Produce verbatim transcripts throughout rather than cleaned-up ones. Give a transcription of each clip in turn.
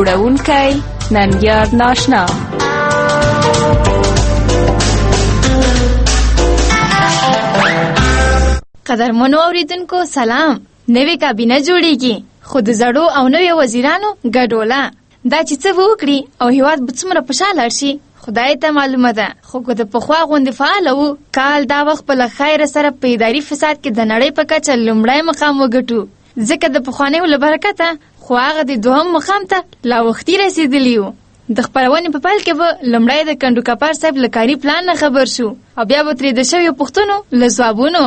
جوړونکی ننګیار ناشنا. قدرمنو اوریدونکو سلام. نوې کابینه جوړیږي خو د زړو او نوې وزیرانو ګډوله. دا چې څه وکړي او هیواد به څومره خوشحاله شي خدای ته معلومه ده. خو که د پخوا غوندې فعال وو کال دا وخت په له خیره سره په اداري فساد کې د نړۍ په کچه لومړی مقام وګټو، ځکه د پخوانیو له برکته خو هغه د دوهم مقام ته لا وختي رسېدلي وو. د خپرونې په پیل کې به لومړی د کنډو کپر صاحب له کاري پلان نه خبر شو او بیا به ترې د شویو پوښتنو له ځوابونو.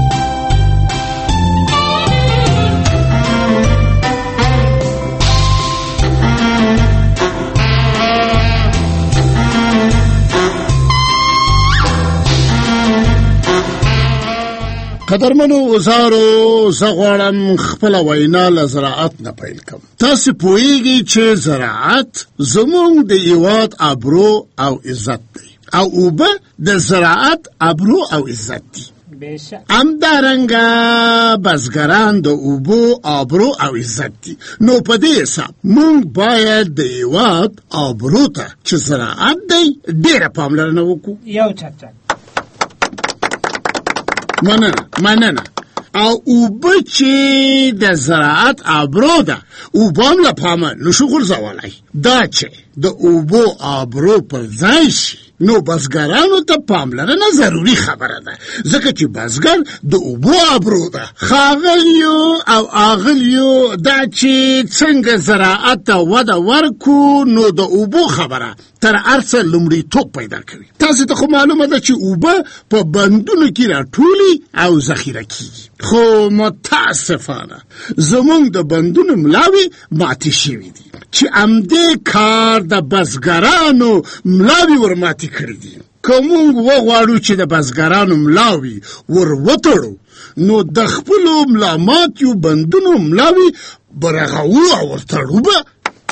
قدرمنو وزارو زه غواړم خپله وینا له زراعت نه پیل کړم. تاسې پوهیږئ چې زراعت زموږ د هېواد ابرو او عزت دی او اوبه د زراعت ابرو او عزت دي. همدارنګه بزګران د اوبو ابرو او عزت دي. نو په دې حساب موږ باید د هېواد ابرو ته چې زراعت دی ډېره پاملرنه وکړو. یو چک چک مننه مننه. او اوبه چې د زراعت ابرو ده اوبه هم له پامه نشو غورځولی. دا چې د اوبو ابرو پر ځای شي نو بزګرانو ته پاملرنه ضروري خبره ده، ځکه چې بزګر د اوبو ابرو ده. ښاغلیو او آغلیو دا چې څنګه زراعت ته وده ورکو نو د اوبو خبره تر هر څه لومړیتوب پیدا کوي. تاسې ته خو معلومه ده چې اوبه په بندونو کې راټولي او ذخیره کیږي، خو متاسفانه زموږ د بندونو ملاوې ماتې شوي دي چې همدې کار د بزګرانو ملاوې ورماتې کړي دي. که موږ وغواړو چې د بزګرانو ملاوې ور وتړو نو د خپلو ملا ماتیو بندونو ملاوې به رغوو او ورتړو به.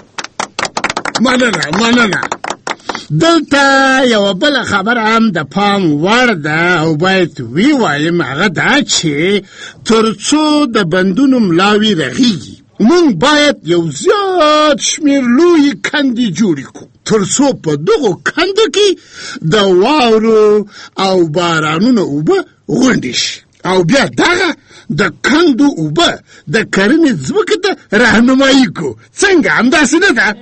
مننه مننه. دلته یوه بله خبره هم د پام وړ ده او باید وی وایم، هغه دا چې تر څو د بندونو ملاوې رغیږي موږ باید یو زیات شمېر لویې کندې جوړې کړو تر څو په دغو کندو کې د واورو او بارانونو اوبه غونډې شي او بیا دغه د کندو اوبه د کرنې ځمکې ته راهنمایي کړو. څنګه همداسې نه ده؟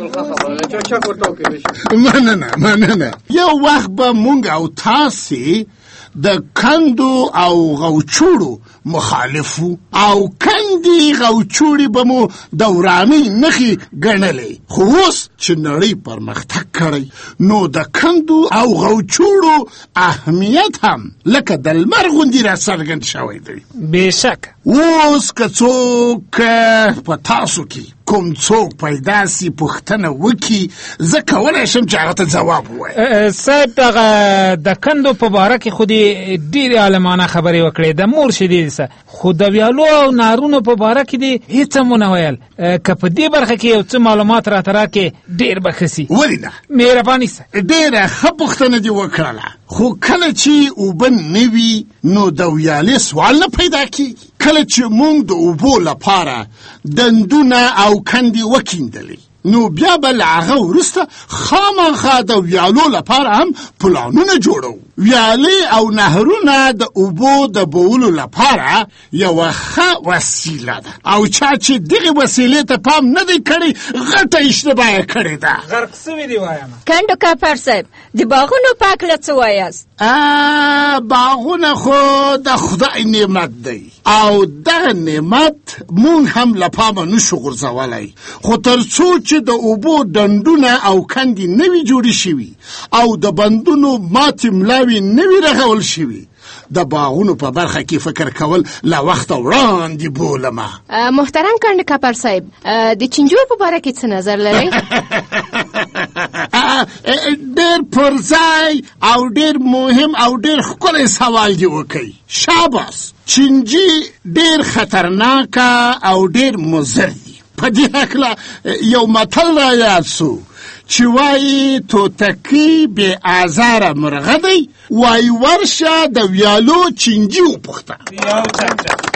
مننه مننه. یو وخت به موږ او تاسې د کندو او غوچوړو مخالفو او کندې غوچوړې به مو د ورانۍ نښې ګڼلې، خو اوس چې نړۍ پرمختګ کړی نو د کندو او غوچوړو اهمیت هم لکه د لمر غوندې را څرګند شوی دی. بېشکه اوس که څوک په تاسو کې کوم څوک پیدا سي پوښتنه وکړي زه کولی شم چې هغه ته ځواب ووایم. صاحب دغه د کندو په باره کې خو دې ډېرې عالمانه خبرې وکړې د مور شیدې څه، خو د ویالو او نارونو په باره کې دې هېڅ هم ونه ویل. که په دې برخه کې یو څه معلومات راته راکړې ډېر به ښه سي. ولې نه؟ مهرباني سه. ډېره ښه پوښتنه دې وکړله، خو کله چې اوبه نه وي نو د ویالې سوال نه پیدا کېږي. کله چې موږ د اوبو لپاره دندونه او کندې وکیندلې نو بیا به له هغه وروسته خامخا د ویالو لپاره هم پلانونه جوړو. ویالې او نهرونه د اوبو د بولو لپاره یوه ښه وسیله ده او چا چې دغې وسیلې ته پام نه دی کړی غټه اشتباه یې کړې ده. غرق سوي دي وایم. کنډو کپر صاحب د باغونو په هکله څه وایاست؟ باغونه خو د خدای نعمت دی او دغه نعمت مونږ هم له پامه نشو غورځولی، خو تر څو چې د اوبو ډنډونه او کندې نه وي جوړې شوي او د بندونو ماتې ملاوې نه وي رغول شوي د باغونو په برخه کې فکر کول له وخته وړاندې بولمه. محترم کنډو کپر صاحب د چینجو په باره کې څه نظر لرئ؟ ډېر پر ځای او ډېر مهم او ډېر ښکلی سوال دې وکړئ. شاباس. چینجي ډېر خطرناکه او ډېر مضر دي. په دې هکله یو متل را یاد سو چې وایي توتکۍ بې آزاره مرغه دی، وایي ورشه د ویالو چینجي وپوښته.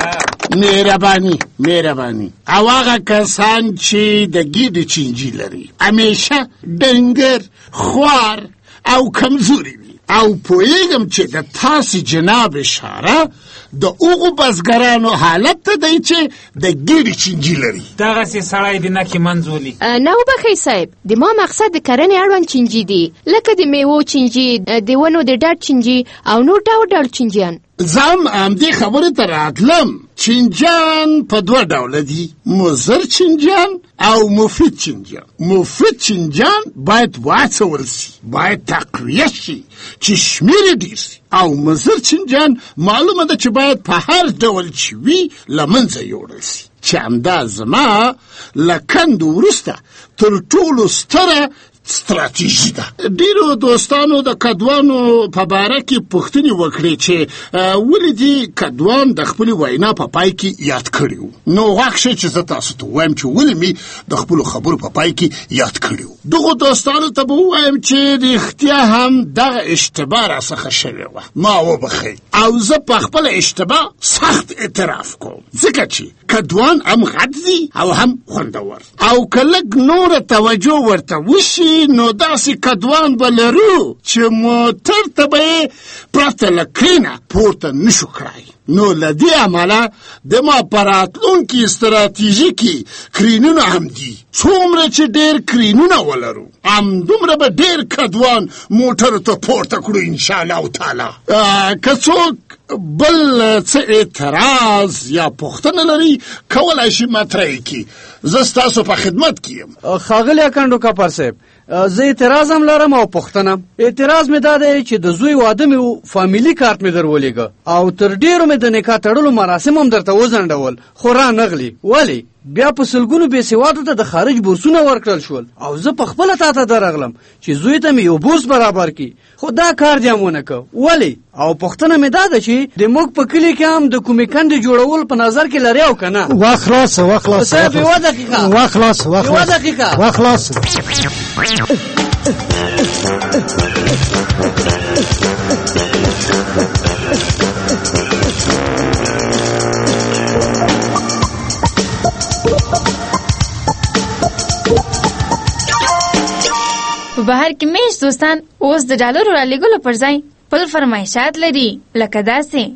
مهرباني مهرباني او هغه کسان چې د ګیډې چینجي لري همیشه ډنګر خوار او کمزوري وي او پوهیږم چې د تاسې جناب اشاره د هغو بزګرانو حالت ته دی چې د ګیډې چینجي لري. دغسې سړی دې نکې منځولي. نه وبښئ صاحب، د ما مقصد د کرنې اړوند چینجي دي، لکه د میوو چینجي، د ونو د ډډ چینجي او نور ډول ډول چینجیان. زه هم همدې خبرې ته راتلم. چینجیان په دوه ډوله دي، مضر چینجیان او مفید چینجیان. مفید چینجیان باید واچول سي، باید تقویه شي چې شمېر ډېر سي، او مضر چینجیان معلومه ده چې باید په هر ډول چې وي له منځه یوړل سي، چې همدا زما له کندو وروسته تر ټولو ستره ستراتیژي ده. ډیرو دوستانو د کدوانو په باره کې پوښتنې وکړې چې ولې دې کدوان د خپلې وینا په پای کې یاد کړي وو. نو غواړم چې زه تاسو ته ووایم چې ولې مې د خپلو خبرو په پای کې یاد کړي وو. دغو دوستانو ته به ووایم چې رښتیا هم دغه اشتباه راڅخه شوې وه، ما وبښئ او زه په خپله اشتباه سخت اعتراف کوم، ځکه چې کدوان هم غټ دي او هم خوندور، او که لږ نوره توجه ورته وشي نو داسې کدوان به لرو چې موټر ته به یې پرته له کرینه پورته نشو کړای. نو له دې امله د ما په راتلونکي ستراتیژیکي کرینونه هم دي، څومره چې ډېر کرینونه ولرو همدومره به ډېر کدوان موټرو ته پورته کړو انشاءالله تعالی. که څوک بل څه اعتراض یا پوښتنه لري کولی شي مطرح یې کړي، زه ستاسو په خدمت کې یم. ښاغلی اکنډو کپر صاحب، زه اعتراض هم لرم او پوښتنه. اعتراض مې دا دی چې د زوی واده مې و، فامیلي کارت مې در ولېږه او تر ډېرو مې د نکاح تړلو مراسم هم درته وځنډول، خو را نغلي. ولې؟ بیا په سلګونو بېسوادو ته د خارج بورسونه ورکړل شول او زه په خپله تا ته درغلم چې زوی ته مې یو بورس برابر کړي، خو دا کار دې هم ونه که. ولې؟ او پوښتنه مې دا ده چې د موږ په کلي کې هم د کومې کندې جوړول په نظر کې لري او که نه؟ وخت خلاص وخت خلاص صاحب یوه دقیقه وخت خلاص یوه دقیقه وخت خلاص. په بهر کې میش دوستان اوس د ډالرو رالیږلو پر ځای خپل فرمایشات لري، لکه داسې: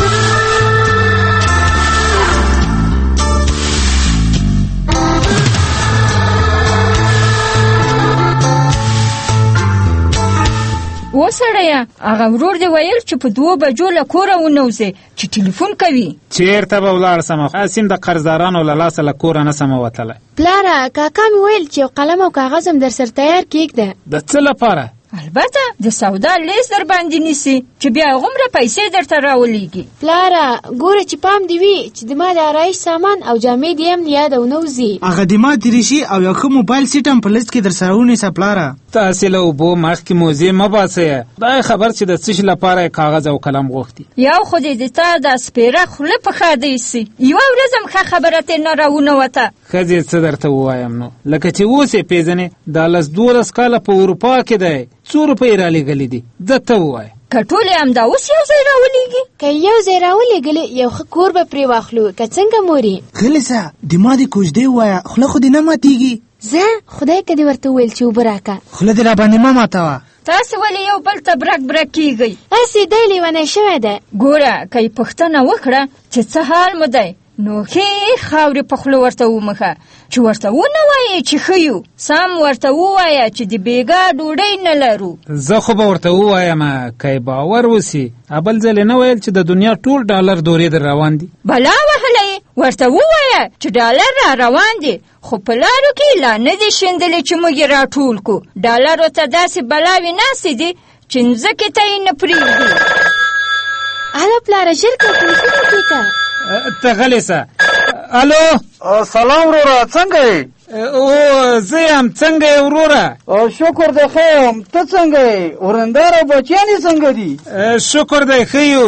و سړیه، هغه ورور دې ویل چې په دوو بجو له کوره ونوځې چې ټلیفون کوي. چېرته به ولاړ سمه، اسیم د قرضدارانو له لاسه له کوره نه سمه وتلی. پلاره، کاکا مې ویل چې یو قلم او کاغذ هم در سر تیار کېږده. د څه لپاره؟ البته د سودا لیست در باندې نیسي چې بیا هغومره پیسې درته راولېږي. پلاره ګوره چې پام دې وي چې د ما د آرایش سامان او جامې دې هم یاد او نوځي. هغه د ما دریشي او یو ښه موبایل سیټ هم په لیست کې در سره ونیسه پلاره. تاسې له اوبو مخکې موزې مه باسئ. دا خبر چې د څه شي لپاره کاغذ او قلم غوښتي. یو خو دې د تا د سپېره خوله په ښه دی سي، یوه ورځ هم ښه خبره ترې نه راونوته. ښځې څه درته ووایم نو، لکه چې اوس یې پېژنې دا لس دولس کاله په اروپا کې دی، څو روپۍ رالیږلي دي، ځه ته ووایه. که ټولې همدا اوس یو ځای راولېږي؟ که یو ځای راولېږلې یو ښه کور به پرې واخلو، که څنګه مورې؟ غلسه د ما دې کوژدې ووایه، خوله خو دې نه ماتېږي. زه خدای که دې ورته وویل چې اوبه راکه. خوله دې را باندې مه ماتوه. تاسې ولې یو بل ته برک برک کېږئ؟ هسې دی لیونی شوی دی. ګوره که یې پوښتنه وکړه چې څه حال مو دی، نو ښې خاورې په خوله ورته ومخه، چې ورته ونه وایې چې ښه یو، سم ورته ووایه چې د بېګا ډوډۍ نه لرو. زه خو به ورته ووایم که یې باور وسي، بل ځل یې نه ویل چې د دنیا ټول ډالر دورې در روان دي. بلا وهلی ورته ووایه چې ډالر را روان دي، خو په لارو کې لا نه دي شیندلې چې موږ یې راټول کړو. ډالرو ته داسې بلاوې ناستې دي چې مځکې ته یې نه پرېږدي. الو پلاره ژر که تلیفون وکړې که. ته غلې سه. الو سلام وروره، څنګه یې؟ او زه یم، څنګه یې وروره؟ شکر دی ښه یم، ته څنګه یې؟ ورندار او بچیان یې څنګه دي؟ شکر دی ښه یو.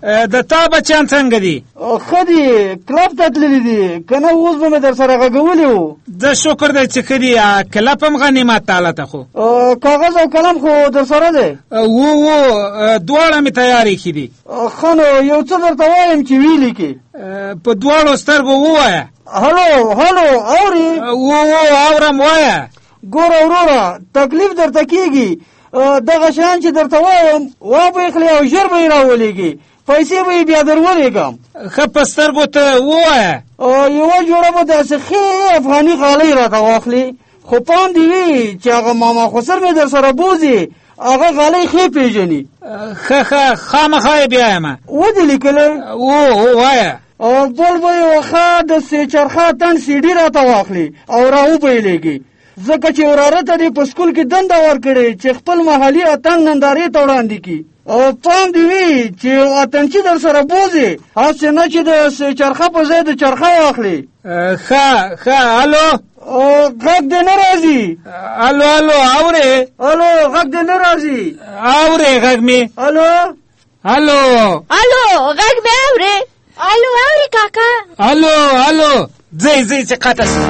د تا بچیان څنګه دي؟ ښه دي، کلب ته تللي دي، که نه اوس به مې در سره غږولي وو. زه شکر دی چې ښه دي. کلب هم غنیمت تعالی ته خو کاغذ او قلم خو در سره دی؟ وو وو دواړه مې تیار ایښي دي. ښه نو یو څه درته وایم چې ویې لیکې. په دواړو سترګو ووایه. هلو هلو اورې؟ وو وو اورم، وایه. ګوره وروره، تکلیف درته کېږي. دغه شیان چې درته وایم وابه یې کړې او ژر به یې راولېږي، پیسې به یې بیا در ولېږم. ښه په سترګو ته ووایه. یوه جوړه به داسې ښې افغاني غالۍ راته واخلي، خو پام دې وي چې هغه ماما خسر مې در سره بوځي، هغه غالۍ ښې پېژني. ښه ښه خامخا یې بیایمه. ودې لیکلی؟ و وایه. بل به یې وښه د سې چرخه تن سي ډي راته واخلي او را وبیلېږي، ځکه چې وراره ته دې په سکول کې دنده ورکړې چې خپل محلي اتڼ نندارې ته وړاندې کړي. پام دې وي چې اتڼچي در سره بوځي، هسې نه چې د سې چرخه په ځای د چرخه واخلي. ښه ښه. الو غږ دې نه راځي؟ الو الو اورې؟ الو غږ دې نه راځي؟ اورې غږ مې؟ الو الو الو غږ مې اورې؟ الو اورې کاکا؟ الو الو ځئ ځئ چې قطع شي.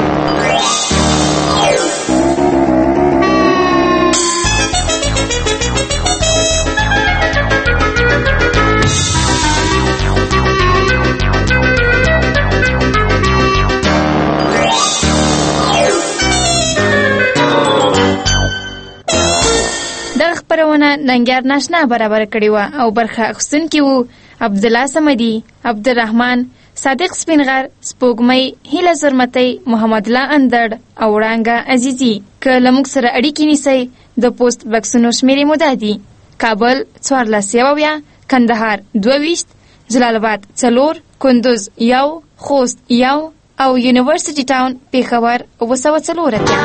دغه خپرونه ننګیار ناشنا برابر کړې وه او برخه اخیستونکي وو عبدالله صمدي، عبدالرحمن، صادق سپینغر، سپوږمۍ، هیله زرمتۍ، محمد الله اندړ او وړانګه عزیزي. که له موږ سره اړیکې نیسئ د پوسټ بکسونو شمېرې مو دا دي: کابل څوارلس یو اویا، کندهار دوه ویشت، جلال آباد څلور، کندوز یو، خوست یو او یونیورسټي ټاون پېښور اوه سوه څلور اتیا.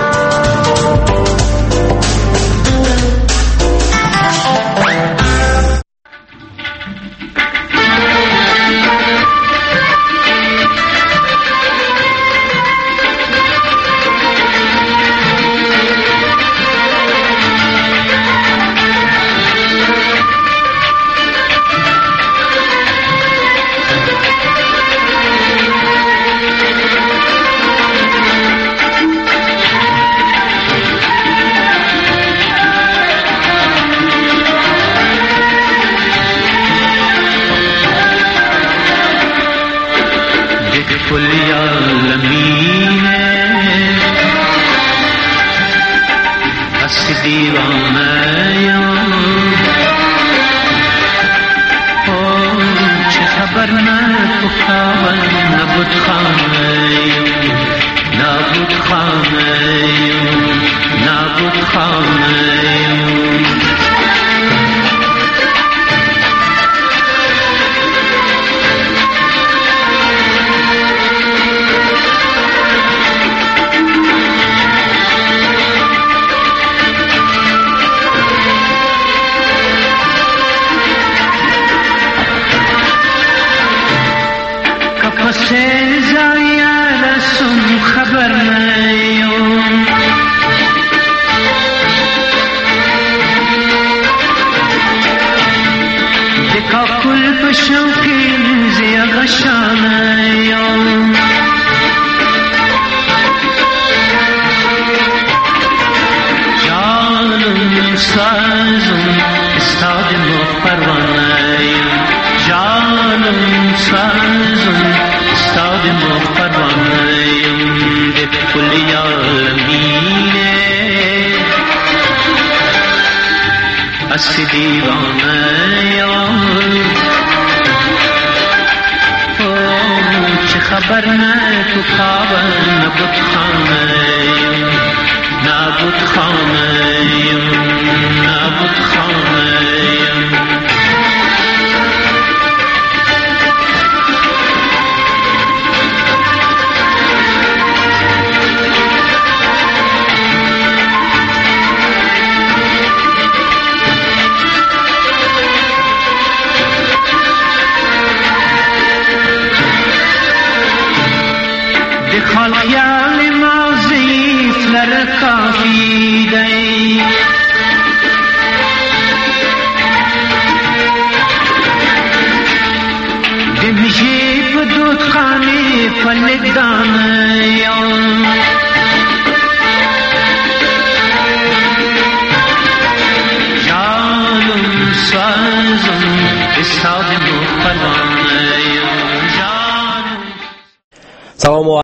دانی فلک دانیم جانم سازم استاد مو پروانیم. سلام